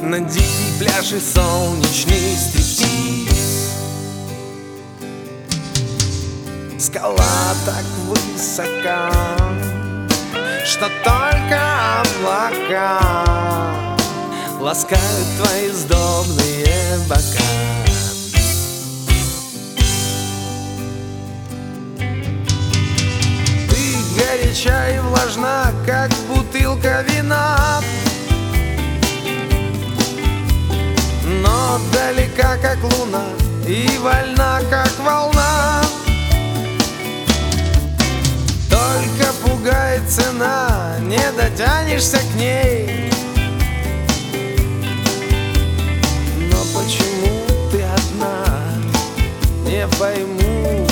на дикий пляж и солнечный стриптиз. Скала так высока, что только облака ласкают твои сдобные бока. Ты горяча и влажна, как бутылка вина, но далека, как луна, и вольна, как волна. Только пугает цена, не дотянешься к ней. Но почему ты одна, не пойму.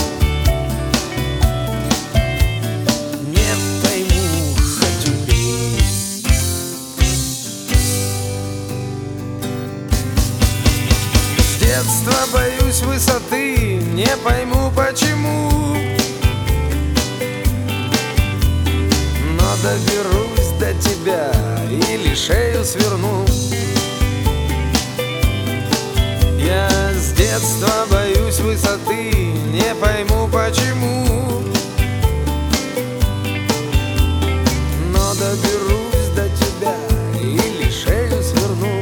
Не пойму, хоть убей. С детства боюсь высоты, не пойму почему. Но доберусь до тебя или шею сверну. Я с детства боюсь высоты, не пойму почему. Но доберусь до тебя или шею сверну.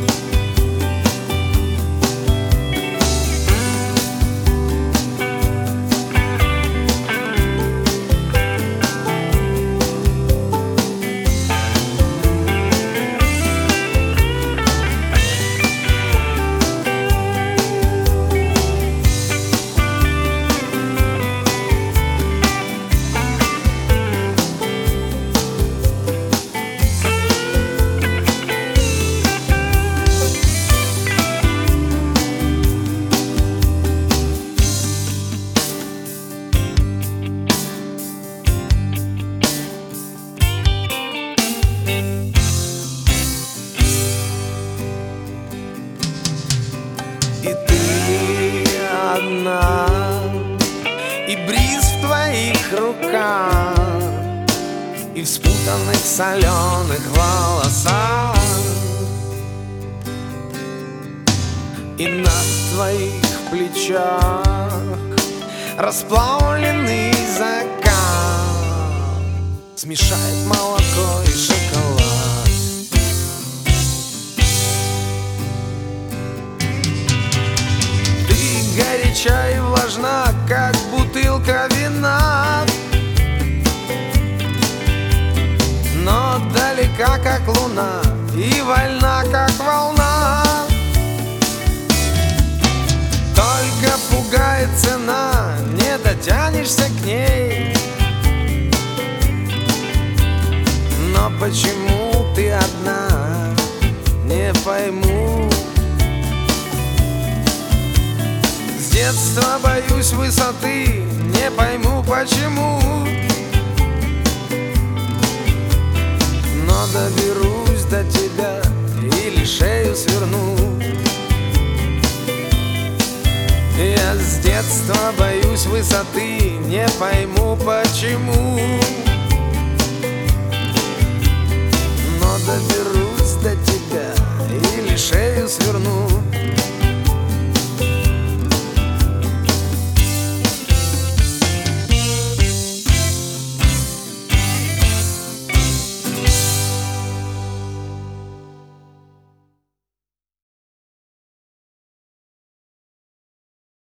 И ты одна, и бриз в твоих руках, и в спутанных соленых волосах, и на твоих плечах расплавленный закат смешает молоко и шоколад. Горяча и влажна, как бутылка вина, но далека, как луна, и вольна, как волна. Только пугает цена, не дотянешься к ней. Но почему ты одна, не пойму. С детства боюсь высоты, не пойму почему. Но доберусь до тебя или шею сверну. Я с детства боюсь высоты, не пойму почему. Но доберусь до тебя или шею сверну.